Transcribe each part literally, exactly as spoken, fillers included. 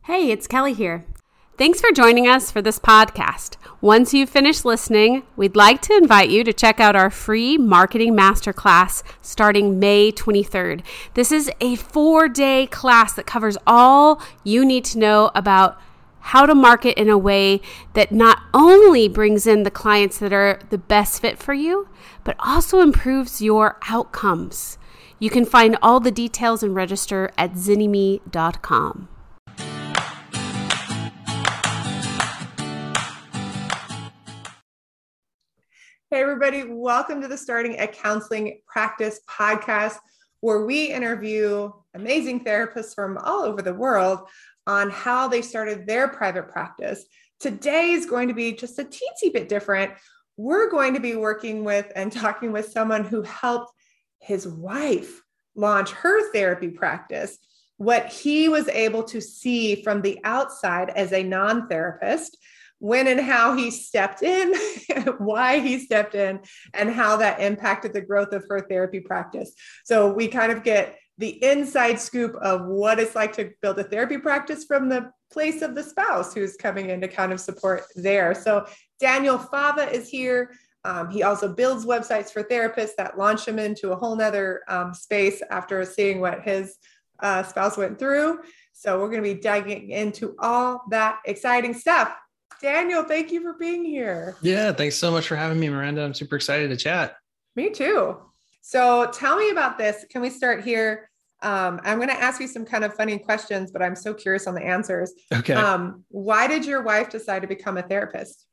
Hey, it's Kelly here. Thanks for joining us for this podcast. Once you've finished listening, we'd like to invite you to check out our free marketing masterclass starting May twenty-third. This is a four-day class that covers all you need to know about how to market in a way that not only brings in the clients that are the best fit for you, but also improves your outcomes. You can find all the details and register at zynnyme dot com. Hey, everybody. Welcome to the Starting a Counseling Practice podcast, where we interview amazing therapists from all over the world on how they started their private practice. Today is going to be just a teensy bit different. We're going to be working with and talking with someone who helped his wife launch her therapy practice, what he was able to see from the outside as a non-therapist, when and how he stepped in, why he stepped in, and how that impacted the growth of her therapy practice. So we kind of get the inside scoop of what it's like to build a therapy practice from the place of the spouse who's coming in to kind of support there. So Daniel Fava is here. Um, he also builds websites for therapists that launch him into a whole nother um, space after seeing what his uh, spouse went through. So we're going to be diving into all that exciting stuff. Daniel, thank you for being here. Yeah, thanks so much for having me, Miranda. I'm super excited to chat. Me too. So tell me about this. Can we start here? Um, I'm going to ask you some kind of funny questions, but I'm so curious on the answers. Okay. Um, why did your wife decide to become a therapist?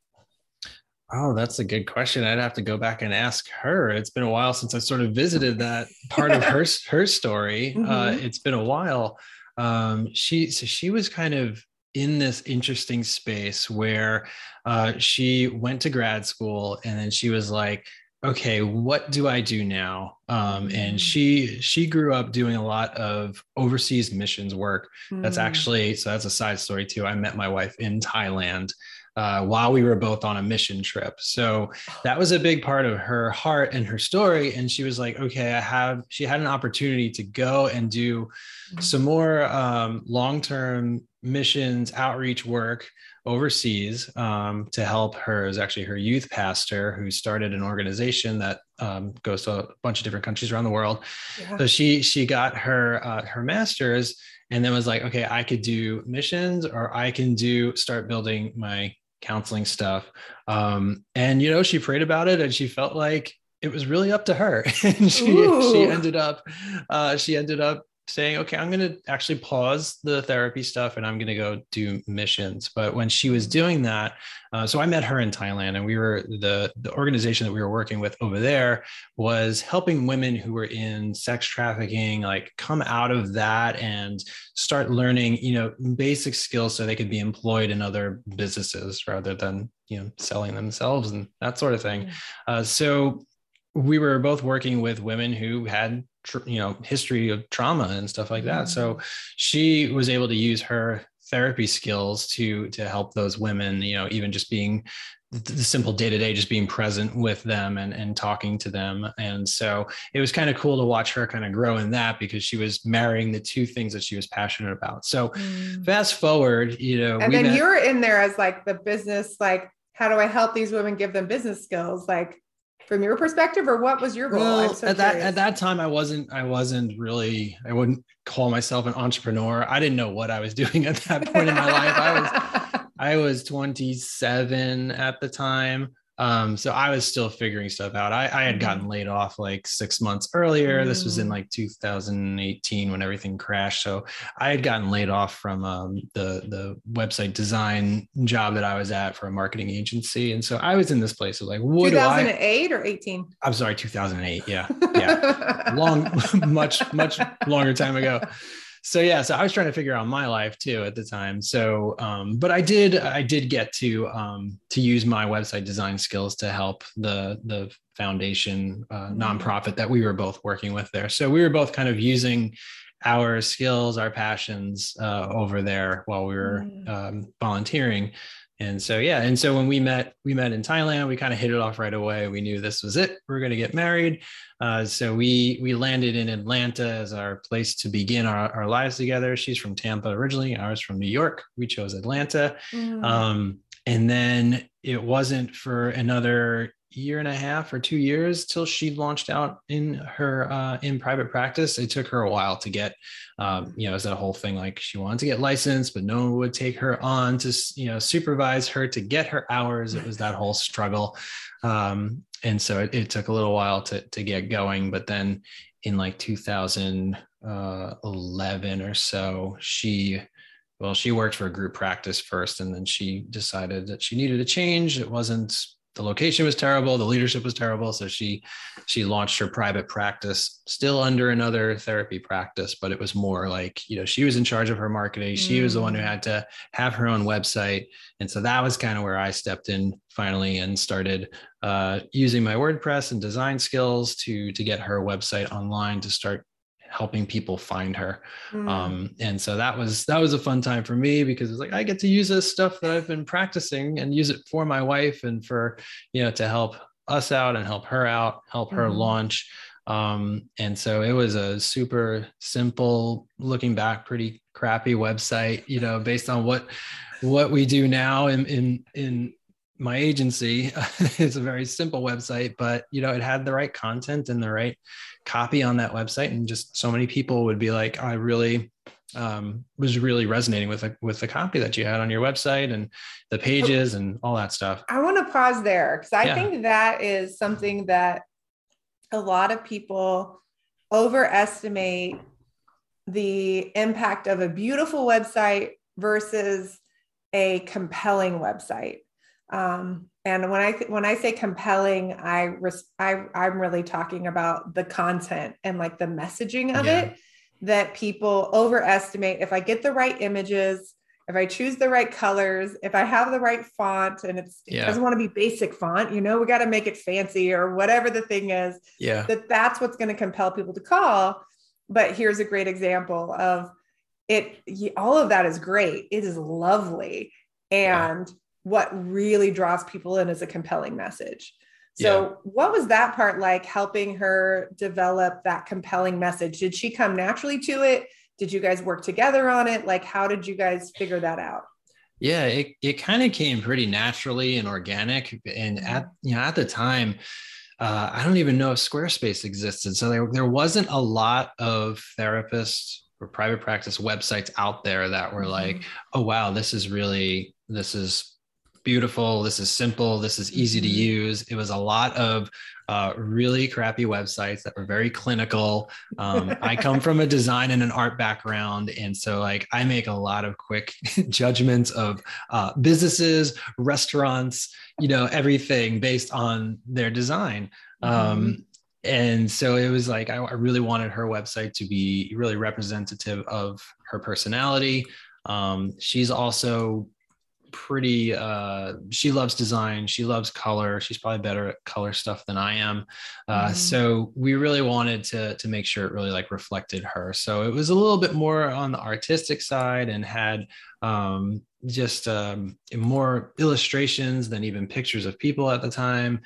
Oh, that's a good question. I'd have to go back and ask her. It's been a while since I sort of visited that part of her, her story. Mm-hmm. Uh, it's been a while. Um, she, so she was kind of in this interesting space where uh, she went to grad school and then she was like, okay, what do I do now? Um, and she she grew up doing a lot of overseas missions work. Mm. That's actually, so that's a side story too. I met my wife in Thailand uh, while we were both on a mission trip. So that was a big part of her heart and her story. And she was like, okay, I have, she had an opportunity to go and do mm. some more um, long-term missions outreach work overseas um, to help her. Is actually her youth pastor who started an organization that um, goes to a bunch of different countries around the world. Yeah. So she she got her uh, her master's and then was like, okay, I could do missions or I can do start building my counseling stuff. Um, and you know, she prayed about it and she felt like it was really up to her. And she Ooh. she ended up uh, she ended up saying, okay, I'm going to actually pause the therapy stuff and I'm going to go do missions. But when she was doing that, uh, so I met her in Thailand and we were the, the organization that we were working with over there was helping women who were in sex trafficking, like come out of that and start learning, you know, basic skills so they could be employed in other businesses rather than, you know, selling themselves and that sort of thing. Uh, so we were both working with women who had you know, history of trauma and stuff like that. So she was able to use her therapy skills to, to help those women, you know, even just being the simple day-to-day, just being present with them and, and talking to them. And so it was kind of cool to watch her kind of grow in that because she was marrying the two things that she was passionate about. So mm. fast forward, you know, and then met- you're in there as like the business, like, how do I help these women, give them business skills? Like, from your perspective, or what was your role? Well, I'm so at that curious. at that time, I wasn't I wasn't really I wouldn't call myself an entrepreneur. I didn't know what I was doing at that point in my life. I was I was twenty-seven at the time. Um, so I was still figuring stuff out. I, I had gotten laid off like six months earlier. Mm. This was in like two thousand eighteen when everything crashed. So I had gotten laid off from um, the, the website design job that I was at for a marketing agency. And so I was in this place of like, what do I? two thousand eight or eighteen? I'm sorry, two thousand eight. Yeah. Yeah. Long, much, much longer time ago. So yeah, so I was trying to figure out my life too at the time. So, um, but I did, I did get to um, to use my website design skills to help the the foundation uh, nonprofit that we were both working with there. So we were both kind of using our skills, our passions uh, over there while we were um, volunteering. And so, yeah. And so when we met, we met in Thailand, we kind of hit it off right away. We knew this was it. We are going to get married. Uh, so we, we landed in Atlanta as our place to begin our, our lives together. She's from Tampa originally. I was from New York. We chose Atlanta. Mm. Um, and then it wasn't for another year and a half or two years till she launched out in her uh, in private practice. It took her a while to get, um, you know, it's that whole thing like she wanted to get licensed, but no one would take her on to, you know, supervise her to get her hours. It was that whole struggle. Um, and so it, it took a little while to, to get going. But then in like two thousand eleven or so, she well, she worked for a group practice first, and then she decided that she needed a change. It wasn't The location was terrible. The leadership was terrible. So she, she launched her private practice still under another therapy practice, but it was more like, you know, she was in charge of her marketing. She mm. was the one who had to have her own website. And so that was kind of where I stepped in finally and started uh, using my WordPress and design skills to, to get her website online to start helping people find her. Mm. Um, and so that was, that was a fun time for me because it's like, I get to use this stuff that I've been practicing and use it for my wife and for, you know, to help us out and help her out, help her mm. launch. Um, and so it was a super simple, looking back, pretty crappy website, you know, based on what, what we do now in, in, in my agency. It's a very simple website, but you know, it had the right content and the right copy on that website. And just so many people would be like, I really um, was really resonating with, the, with the copy that you had on your website and the pages and all that stuff. I want to pause there because I yeah. think that is something that a lot of people overestimate the impact of a beautiful website versus a compelling website. Um, and when I, th- when I say compelling, I, res- I, I'm really talking about the content and like the messaging of yeah. it that people overestimate. If I get the right images, if I choose the right colors, if I have the right font and it's, yeah. it doesn't want to be basic font, you know, we got to make it fancy or whatever the thing is, yeah. that that's what's going to compel people to call. But here's a great example of it. All of that is great. It is lovely. And yeah. what really draws people in is a compelling message. So yeah. what was that part like, helping her develop that compelling message? Did she come naturally to it? Did you guys work together on it? Like, how did you guys figure that out? Yeah, it, it kind of came pretty naturally and organic. And mm-hmm. at, you know, at the time, uh, I don't even know if Squarespace existed. So there, there wasn't a lot of therapists or private practice websites out there that were mm-hmm. like, oh, wow, this is really, this is beautiful. This is simple. This is easy mm-hmm. to use. It was a lot of uh, really crappy websites that were very clinical. Um, I come from a design and an art background. And so like, I make a lot of quick judgments of uh, businesses, restaurants, you know, everything based on their design. Mm-hmm. Um, and so it was like, I, I really wanted her website to be really representative of her personality. Um, she's also pretty uh she loves design, she loves color, she's probably better at color stuff than I am, uh mm. so we really wanted to to make sure it really like reflected her. So it was a little bit more on the artistic side and had um just um more illustrations than even pictures of people at the time.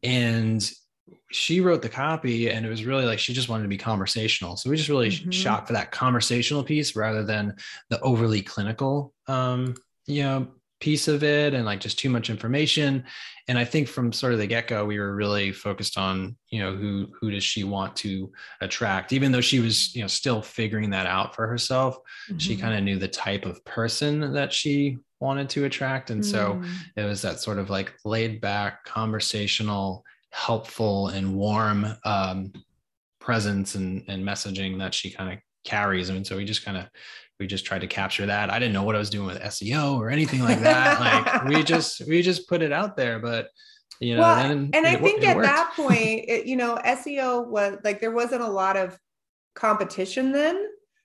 And she wrote the copy and it was really like she just wanted to be conversational, so we just really mm-hmm. shot for that conversational piece rather than the overly clinical um you know piece of it and like just too much information. And I think from sort of the get-go, we were really focused on, you know, who, who does she want to attract, even though she was, you know, still figuring that out for herself. Mm-hmm. She kind of knew the type of person that she wanted to attract. And mm-hmm. so it was that sort of like laid back, conversational, helpful and warm um, presence and, and messaging that she kind of carries. I mean, so we just kind of, we just tried to capture that. I didn't know what I was doing with S E O or anything like that. Like we just, we just put it out there, but you know, well, then and it, I think it at worked. that point, it, you know, S E O was like, there wasn't a lot of competition then.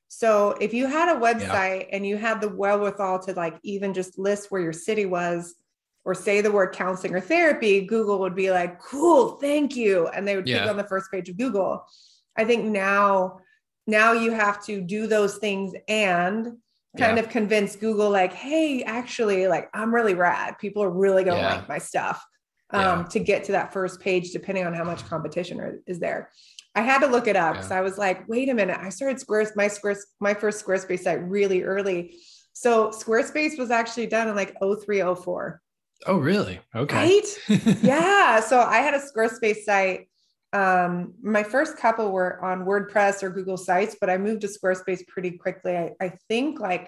So if you had a website yeah. and you had the wherewithal to like, even just list where your city was or say the word counseling or therapy, Google would be like, cool, thank you. And they would yeah. put you on the first page of Google. I think now, Now you have to do those things and kind yeah. of convince Google, like, hey, actually, like, I'm really rad. People are really going to Yeah. like my stuff um, Yeah. to get to that first page, depending on how much competition are, is there. I had to look it up because Yeah. I was like, wait a minute. I started Squares, my Squares, my first Squarespace site really early. So Squarespace was actually done in like oh three, oh four. Oh, really? Okay. Right? Yeah. So I had a Squarespace site. Um, my first couple were on WordPress or Google Sites, but I moved to Squarespace pretty quickly. I, I think like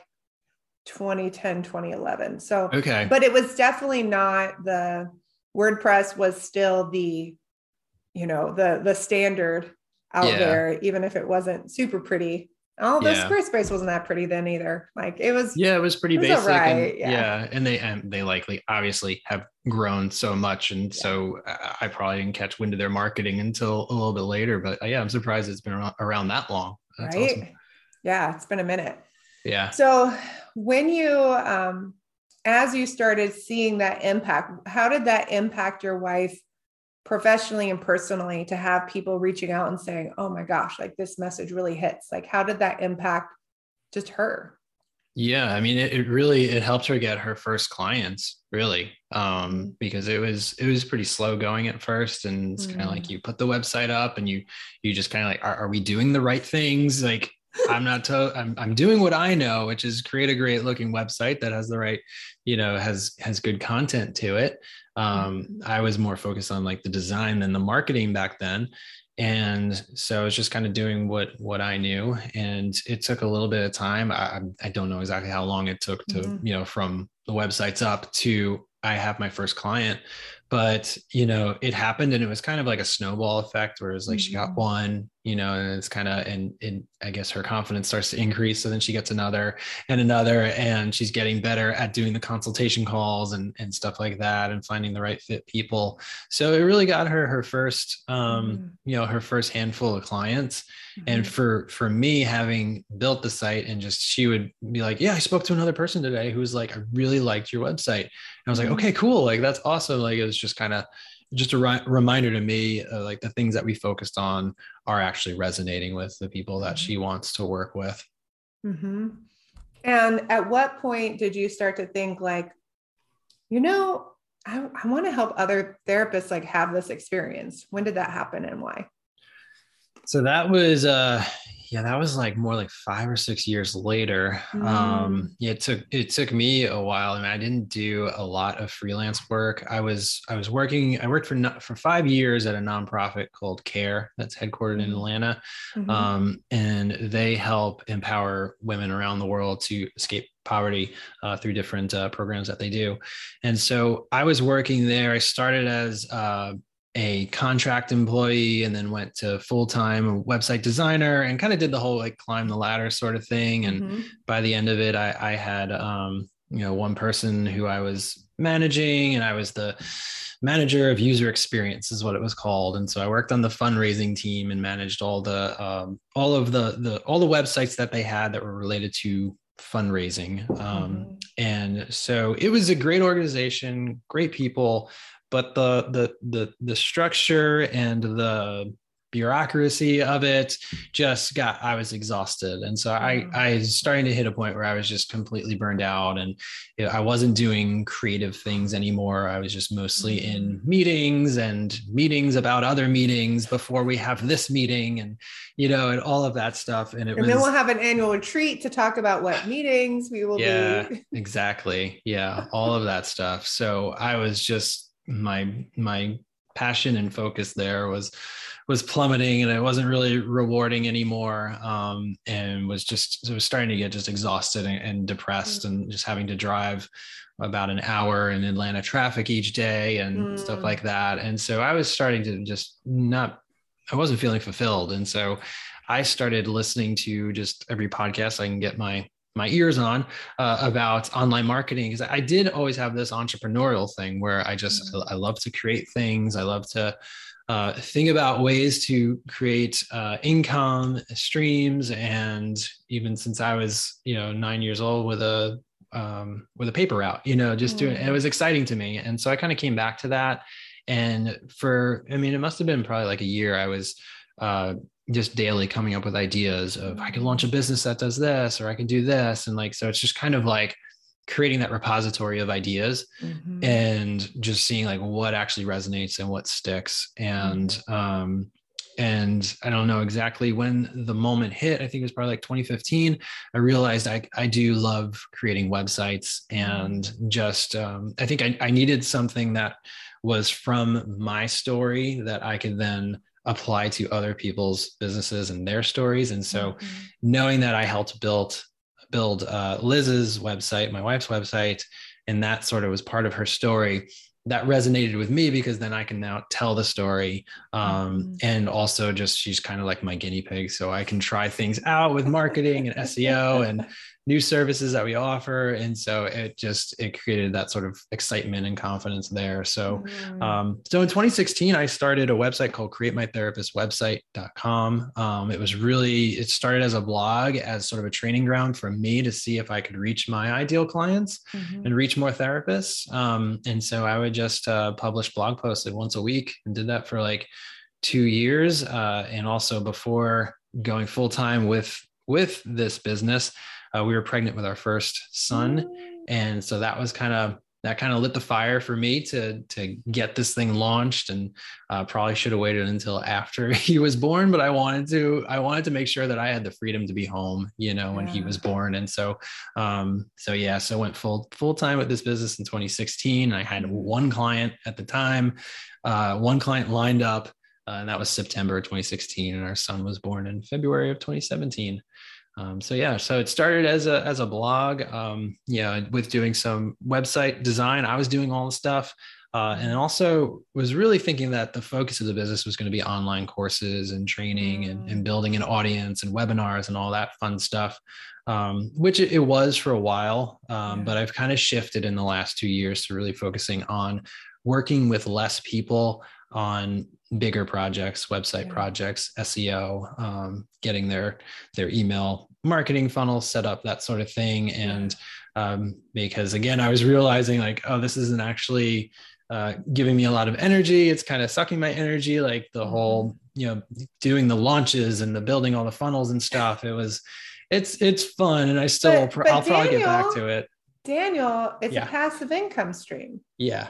twenty ten, twenty eleven. So, Okay. but it was definitely not the WordPress was still the, you know, the, the standard out Yeah. there, even if it wasn't super pretty. Although Yeah. Squarespace wasn't that pretty then either. Like it was, Yeah, it was pretty it was basic. alright, And yeah. yeah. And they, and they likely obviously have grown so much. And Yeah. so I I probably didn't catch wind of their marketing until a little bit later, but uh, yeah, I'm surprised it's been around, around that long. That's right. awesome. Yeah. It's been a minute. Yeah. So when you, um, as you started seeing that impact, how did that impact your wife professionally and personally to have people reaching out and saying, oh my gosh, like this message really hits? Like, how did that impact just her? Yeah, I mean, it, it really, it helped her get her first clients, really, um, because it was, it was pretty slow going at first. And it's kind of like you put the website up and you, you just kind of like, are, are we doing the right things? Like, I'm not, to, I'm, I'm doing what I know, which is create a great looking website that has the right, you know, has, has good content to it. Um, I was more focused on like the design than the marketing back then. And so I was just kind of doing what, what I knew. And it took a little bit of time. I, I don't know exactly how long it took to, Mm-hmm. you know, from the websites up to I have my first client, but, you know, it happened and it was kind of like a snowball effect where it was like, Mm-hmm. she got one, you know, and it's kind of, and, and I guess her confidence starts to increase. So then she gets another and another, and she's getting better at doing the consultation calls and, and stuff like that and finding the right fit people. So it really got her, her first, um, Mm-hmm. you know, her first handful of clients. Mm-hmm. And for, for me, having built the site and just, she would be like, yeah, I spoke to another person today who was like, I really liked your website. And I was like, Mm-hmm. okay, cool. Like, that's awesome. Like, it was just kind of just a ri- reminder to me, uh, like the things that we focused on are actually resonating with the people that she wants to work with. Mm-hmm. And at what point did you start to think like, you know, I, I want to help other therapists like have this experience? When did that happen and why? So that was, uh, yeah, that was like more like five or six years later. Mm. Um, yeah, it took, it took me a while. I mean, I didn't do a lot of freelance work. I was, I was working, I worked for, no- for five years at a nonprofit called CARE that's headquartered in Atlanta. Mm-hmm. Um, and they help empower women around the world to escape poverty uh, through different uh, programs that they do. And so I was working there. I started as, uh, a contract employee and then went to full-time website designer and kind of did the whole like climb the ladder sort of thing. And Mm-hmm. by the end of it, I, I had, um, you know, one person who I was managing, and I was the manager of user experience is what it was called. And so I worked on the fundraising team and managed all the, um, all of the, the, all the websites that they had that were related to fundraising. Um, Mm-hmm. and so it was a great organization, great people, but the, the, the, the structure and the bureaucracy of it just got, I was exhausted. And so I, I was starting to hit a point where I was just completely burned out, and you know, I wasn't doing creative things anymore. I was just mostly Mm-hmm. in meetings and meetings about other meetings before we have this meeting, and, you know, and all of that stuff. And it And was, then we'll have an annual retreat to talk about what meetings we will yeah, be. exactly. Yeah. All of that stuff. So I was just, my, my passion and focus there was, was plummeting, and it wasn't really rewarding anymore. Um, and was just, it was starting to get just exhausted and, and depressed, and just having to drive about an hour in Atlanta traffic each day and Mm. stuff like that. And so I was starting to just not, I wasn't feeling fulfilled. And so I started listening to just every podcast I can get my my ears on uh, about online marketing, because I did always have this entrepreneurial thing where I just, Mm. I love to create things. I love to uh, think about ways to create uh, income streams. And even since I was, you know, nine years old with a, um, with a paper route, you know, just doing, and it was exciting to me. And so I kind of came back to that. And for, I mean, it must've been probably like a year I was uh, just daily coming up with ideas of I could launch a business that does this, or I can do this. And like, so it's just kind of like creating that repository of ideas mm-hmm. and just seeing like what actually resonates and what sticks. And, mm-hmm. um, and I don't know exactly when the moment hit. I think it was probably like twenty fifteen. I realized I, I do love creating websites, and just, um, I think I, I needed something that was from my story that I could then apply to other people's businesses and their stories. And so mm-hmm. knowing that I helped build, build uh, Liz's website, my wife's website, and that sort of was part of her story, that resonated with me, because then I can now tell the story. Um, mm-hmm. And also just, she's kind of like my guinea pig. So I can try things out with marketing and S E O and new services that we offer. And so it just, it created that sort of excitement and confidence there. So, mm-hmm. um, so in twenty sixteen, I started a website called create my therapist website dot com. Um, it was really, it started as a blog, as sort of a training ground for me to see if I could reach my ideal clients mm-hmm. and reach more therapists. Um, and so I would just uh, publish blog posts once a week, and did that for like two years. Uh, and also before going full time with, with this business, Uh, we were pregnant with our first son. And so that was kind of, that kind of lit the fire for me to, to get this thing launched, and uh, probably should have waited until after he was born, but I wanted to, I wanted to make sure that I had the freedom to be home, you know, when yeah. he was born. And so, um, so yeah, so went full, full time with this business in twenty sixteen. I had one client at the time, uh, one client lined up, uh, and that was September twenty sixteen. And our son was born in February of twenty seventeen. Um, so yeah, so it started as a, as a blog, um, yeah, with doing some website design. I was doing all the stuff, uh, and also was really thinking that the focus of the business was going to be online courses and training and, and building an audience and webinars and all that fun stuff, um, which it, it was for a while. Um, yeah. But I've kind of shifted in the last two years to really focusing on working with less people on bigger projects, website yeah. projects, S E O, um, getting their, their email marketing funnel set up, that sort of thing. And, um, because again, I was realizing like, oh, this isn't actually, uh, giving me a lot of energy. It's kind of sucking my energy, like the mm-hmm. whole, you know, doing the launches and the building all the funnels and stuff. It was, it's, it's fun. And I still, but, but I'll Daniel, probably get back to it. Daniel, it's yeah. a passive income stream. Yeah.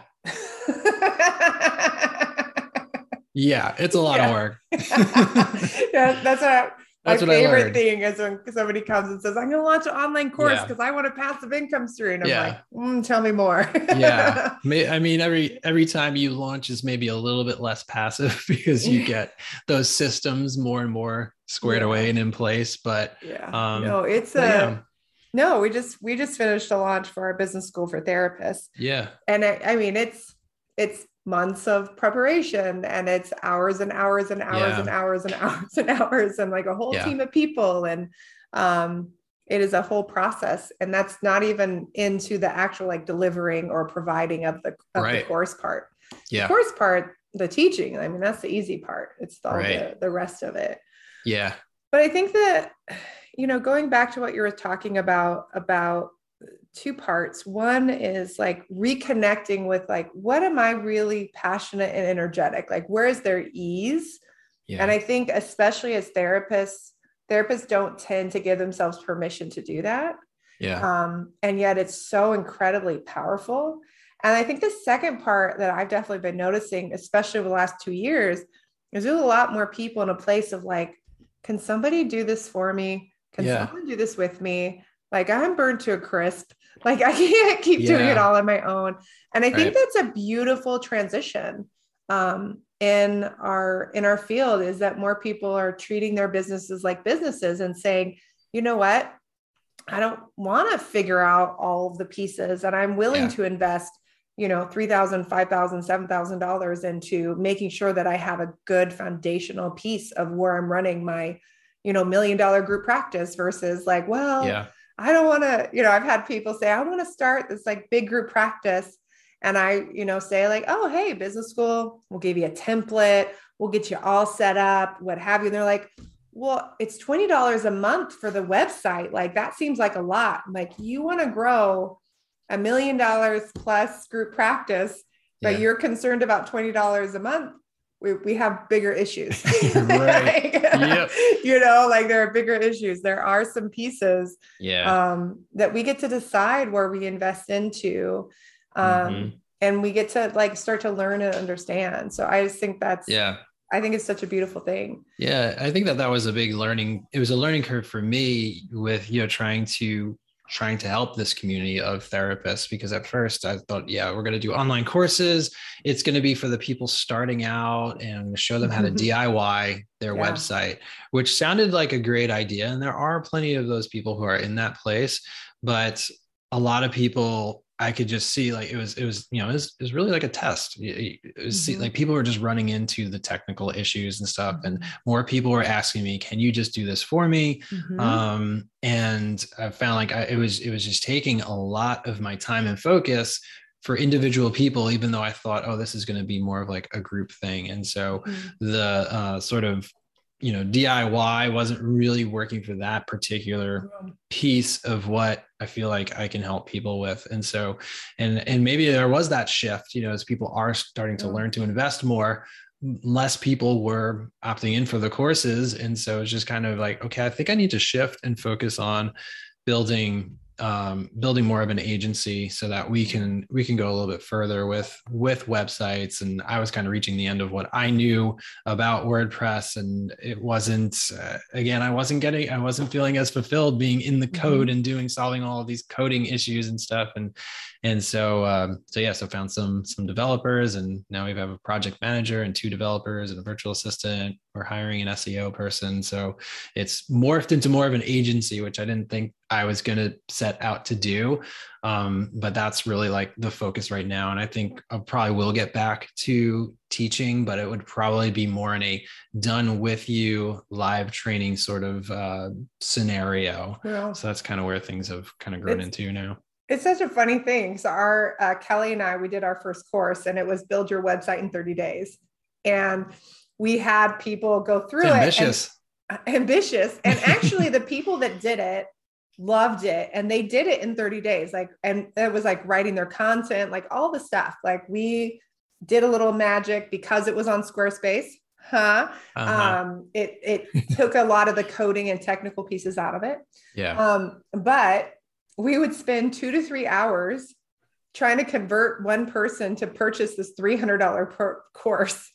Yeah, it's a lot yeah. of work. Yeah, that's what that's my what favorite thing is when somebody comes and says, I'm going to launch an online course because yeah. I want a passive income stream. I'm yeah. like, mm, tell me more. Yeah. I mean, every, every time you launch is maybe a little bit less passive because you get those systems more and more squared yeah. away and in place. But yeah, um, no, it's a, yeah. no, we just, we just finished a launch for our business school for therapists. Yeah. And I, I mean, it's, it's, months of preparation, and it's hours and hours and hours yeah. and hours and hours and hours and like a whole yeah. team of people. And um, it is a whole process. And that's not even into the actual like delivering or providing of the, of right. the course part. Yeah. The course part, the teaching, I mean, that's the easy part. It's all right. the, the rest of it. Yeah. But I think that, you know, going back to what you were talking about, about two parts. One is like reconnecting with like, what am I really passionate and energetic? Like, where is their ease? Yeah. And I think especially as therapists, therapists don't tend to give themselves permission to do that. Yeah. Um, and yet it's so incredibly powerful. And I think the second part that I've definitely been noticing, especially over the last two years, is there's a lot more people in a place of like, can somebody do this for me? Can yeah. someone do this with me? Like, I'm burned to a crisp. Like, I can't keep yeah. doing it all on my own. And I think right. that's a beautiful transition um, in our, in our field, is that more people are treating their businesses like businesses and saying, you know what, I don't want to figure out all of the pieces, and I'm willing yeah. to invest, you know, three thousand dollars, five thousand dollars, seven thousand dollars into making sure that I have a good foundational piece of where I'm running my, you know, million dollar group practice versus like, well, yeah. I don't want to, you know, I've had people say, I want to start this like big group practice. And I, you know, say like, oh, hey, business school, we'll give you a template. We'll get you all set up, what have you. And they're like, well, it's twenty dollars a month for the website. Like, that seems like a lot. I'm like, you want to grow a million dollars plus group practice, but yeah. you're concerned about twenty dollars a month. we, we have bigger issues. Right. Like, yep. You know, like there are bigger issues. There are some pieces yeah. um, that we get to decide where we invest into. Um, mm-hmm. And we get to like start to learn and understand. So I just think that's, yeah. I think it's such a beautiful thing. Yeah. I think that that was a big learning. It was a learning curve for me with, you know, trying to trying to help this community of therapists, because at first I thought, yeah, we're going to do online courses. It's going to be for the people starting out and show them how to D I Y their yeah. website, which sounded like a great idea. And there are plenty of those people who are in that place, but a lot of people, I could just see like it was, it was, you know, it was, it was really like a test. It was mm-hmm. like people were just running into the technical issues and stuff. Mm-hmm. And more people were asking me, can you just do this for me? Mm-hmm. Um, and I found like I, it was, it was just taking a lot of my time and focus for individual people, even though I thought, oh, this is going to be more of like a group thing. And so mm-hmm. the uh, sort of, you know, D I Y wasn't really working for that particular piece of what I feel like I can help people with. And so, and, and maybe there was that shift, you know, as people are starting to learn to invest more, less people were opting in for the courses. And so it's just kind of like, okay, I think I need to shift and focus on building um, building more of an agency so that we can, we can go a little bit further with, with websites. And I was kind of reaching the end of what I knew about WordPress, and it wasn't, uh, again, I wasn't getting, I wasn't feeling as fulfilled being in the code mm-hmm. and doing, solving all of these coding issues and stuff. And, and so, um, so yeah, so found some, some developers, and now we have a project manager and two developers and a virtual assistant. We're hiring an S E O person. So it's morphed into more of an agency, which I didn't think I was going to set out to do. Um, but that's really like the focus right now. And I think I probably will get back to teaching, but it would probably be more in a done with you live training sort of uh, scenario. Yeah. So that's kind of where things have kind of grown it's, into now. It's such a funny thing. So our uh, Kelly and I, we did our first course, and it was build your website in thirty days. And we had people go through ambitious. it. And, ambitious. And actually the people that did it loved it, and they did it in thirty days. Like, and it was like writing their content, like all the stuff. Like we did a little magic because it was on Squarespace. Huh. Uh-huh. Um, it, it took a lot of the coding and technical pieces out of it. Yeah. Um, but we would spend two to three hours trying to convert one person to purchase this three hundred dollars per course.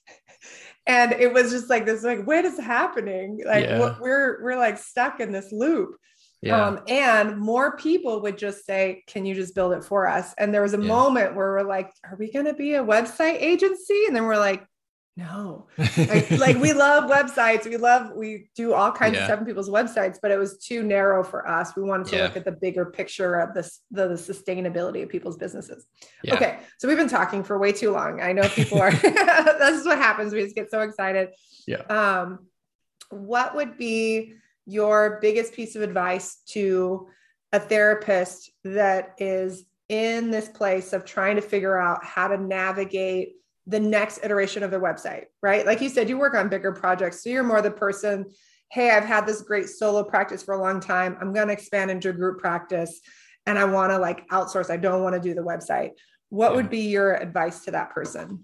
And it was just like this, like, what is happening? Like yeah. we're, we're like stuck in this loop. Yeah. Um, and more people would just say, can you just build it for us? And there was a yeah. moment where we're like, are we going to be a website agency? And then we're like, no, like, like we love websites. We love, we do all kinds yeah. of stuff in people's websites, but it was too narrow for us. We wanted to yeah. look at the bigger picture of this, the, the sustainability of people's businesses. Yeah. Okay. So we've been talking for way too long. I know people are, this is what happens. We just get so excited. Yeah. Um, what would be your biggest piece of advice to a therapist that is in this place of trying to figure out how to navigate the next iteration of their website, right? Like you said, you work on bigger projects. So you're more the person, hey, I've had this great solo practice for a long time. I'm going to expand into group practice, and I want to like outsource. I don't want to do the website. What yeah. would be your advice to that person?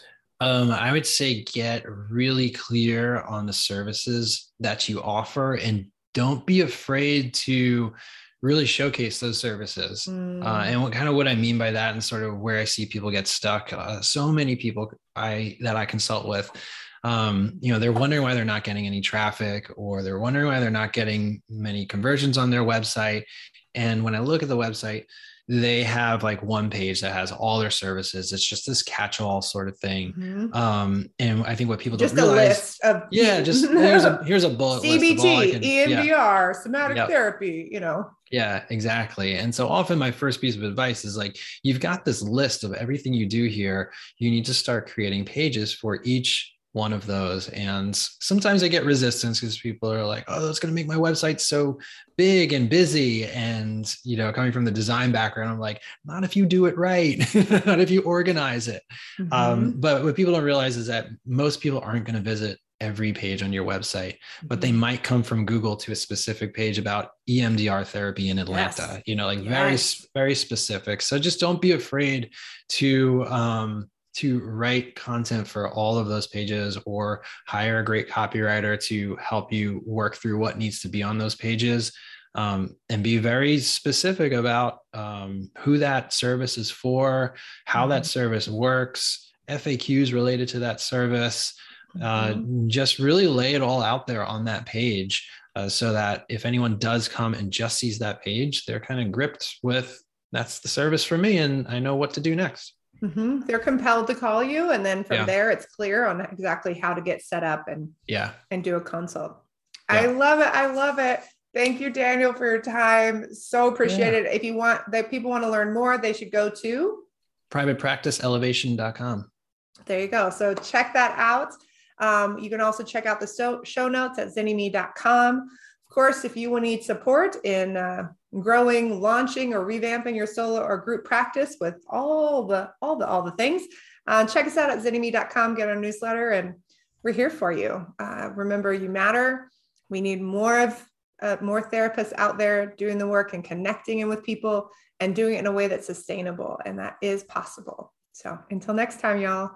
Um, I would say get really clear on the services that you offer, and don't be afraid to really showcase those services. Mm. Uh, and what kind of what I mean by that, and sort of where I see people get stuck. Uh, so many people I that I consult with, um, you know, they're wondering why they're not getting any traffic, or they're wondering why they're not getting many conversions on their website. And when I look at the website, they have like one page that has all their services. It's just this catch-all sort of thing. Mm-hmm. Um, and I think what people just don't realize, list of yeah, just here's a here's a bullet C B T, list of all I can, E M D R, yeah. somatic yep. therapy, you know. Yeah, exactly. And so often my first piece of advice is like, you've got this list of everything you do here. You need to start creating pages for each one of those. And sometimes I get resistance because people are like, oh, that's going to make my website so big and busy. And, you know, coming from the design background, I'm like, not if you do it right, not if you organize it. Mm-hmm. Um, but what people don't realize is that most people aren't going to visit every page on your website, but they might come from Google to a specific page about E M D R therapy in Atlanta, yes. you know, like yes. very, very specific. So just don't be afraid to, um, to write content for all of those pages, or hire a great copywriter to help you work through what needs to be on those pages. Um, and be very specific about um, who that service is for, how mm-hmm. that service works, F A Qs related to that service. Uh, mm-hmm. Just really lay it all out there on that page, uh, so that if anyone does come and just sees that page, they're kind of gripped with, that's the service for me, and I know what to do next. Mm-hmm. They're compelled to call you, and then from yeah. there, it's clear on exactly how to get set up and yeah and do a consult. Yeah. I love it. I love it. Thank you, Daniel, for your time. So appreciate yeah. it. If you want, that people want to learn more, they should go to private practice elevation dot com. There you go. So check that out. Um, you can also check out the so- show notes at zynnyme dot com. Of course, if you need support in uh, growing, launching, or revamping your solo or group practice with all the all the all the things, uh, check us out at zynnyme dot com. Get our newsletter, and we're here for you. Uh, remember, you matter. We need more of uh, more therapists out there doing the work and connecting in with people and doing it in a way that's sustainable, and that is possible. So until next time, y'all.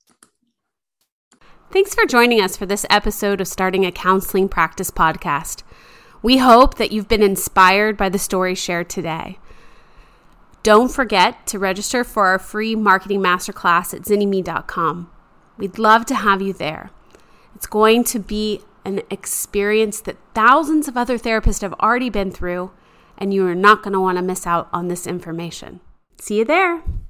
Thanks for joining us for this episode of Starting a Counseling Practice podcast. We hope that you've been inspired by the story shared today. Don't forget to register for our free marketing masterclass at zynnyme dot com. We'd love to have you there. It's going to be an experience that thousands of other therapists have already been through, and you are not going to want to miss out on this information. See you there.